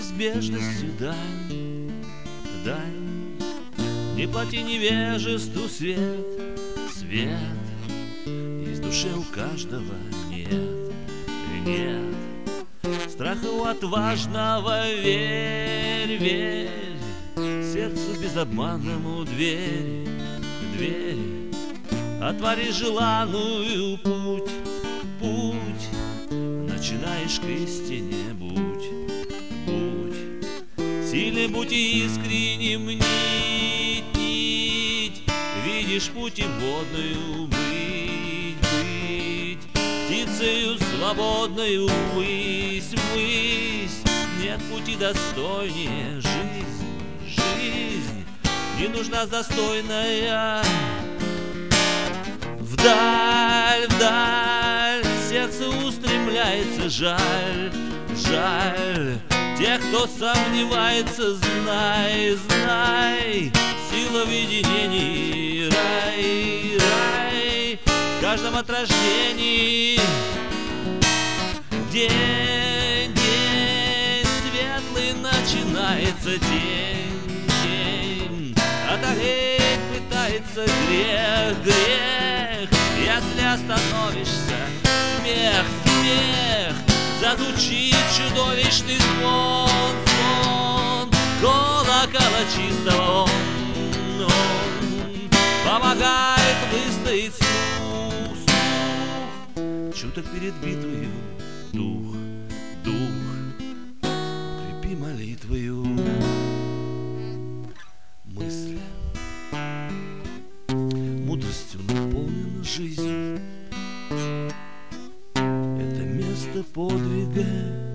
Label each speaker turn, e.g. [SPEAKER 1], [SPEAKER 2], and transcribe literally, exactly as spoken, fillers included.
[SPEAKER 1] неизбежностью дань, дань. Не плати невежеству свет, свет. Есть в душе у каждого нет, нет. Страха у отважного верь, верь. Сердцу безобманному дверь, дверь. Отвори желанную путь, путь. Начинаешь к истине, будь, будь. Сильным будь и искренним, нить, нить. Видишь путь им водную, быть, быть. Птицею свободною высь, высь. Нет пути достойнее, жизнь, жизнь. Не нужна застойная. Вдаль, вдаль сердце устремляется, жаль, жаль. Тех, кто сомневается, знай, знай. Сила в единении, рай, рай. В каждом от рождений день, день светлый начинается, день, день. Одолеть пытается грех, грех. Если остановишься, смех, смех. Зазвучит чудовищный звон, звон. Колокола чистого он, он помогает выстоять слух, слух. Чуток перед битвою дух, дух. Крепи молитвою мысль. Мудростью наполнена жизнь. Это место подвига.